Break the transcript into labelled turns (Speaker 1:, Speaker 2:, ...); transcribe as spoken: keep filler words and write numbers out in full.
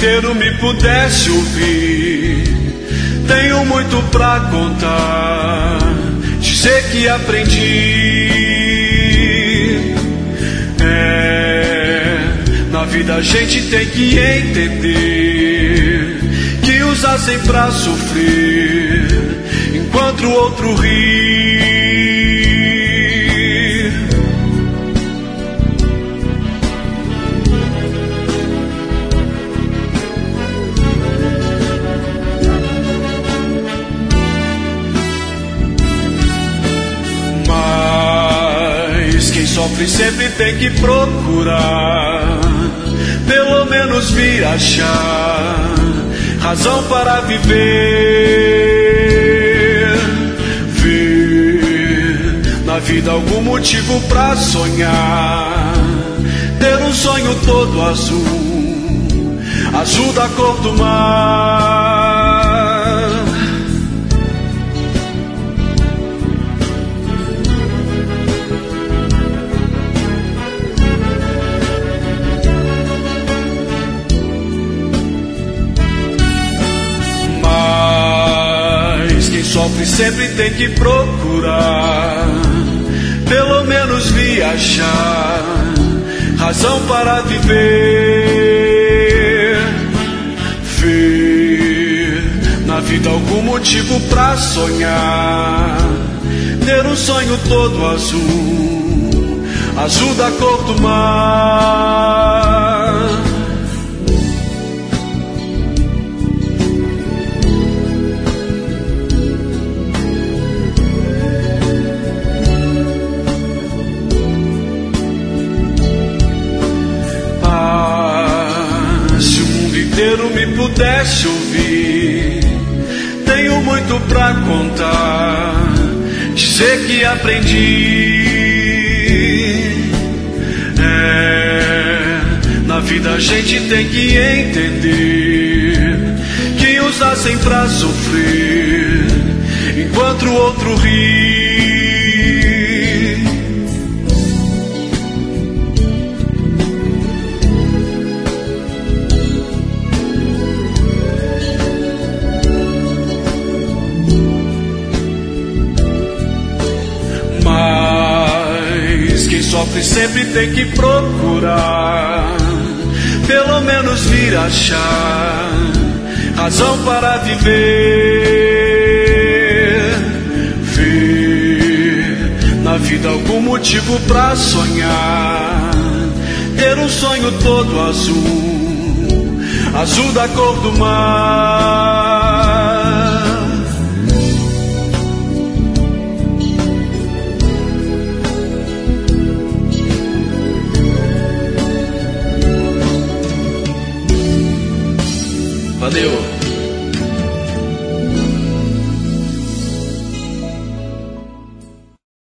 Speaker 1: inteiro me pudesse ouvir, tenho muito pra contar, dizer que aprendi. É, na vida a gente tem que entender que uns nascem pra sofrer, enquanto o outro ri. Quem sofre sempre tem que procurar, pelo menos vir achar razão para viver. Ver na vida algum motivo pra sonhar, ter um sonho todo azul, azul da cor do mar. Sofre sempre tem que procurar, pelo menos viajar, razão para viver. Ver na vida algum motivo pra sonhar, ter um sonho todo azul, azul da cor do mar. Me pudesse ouvir, tenho muito pra contar, dizer que aprendi. É, na vida a gente tem que entender que uns nascem pra sofrer, enquanto o outro ri. Quem sofre sempre tem que procurar, pelo menos vir achar razão para viver. Ver na vida algum motivo pra sonhar, ter um sonho todo azul, azul da cor do mar. Valeu!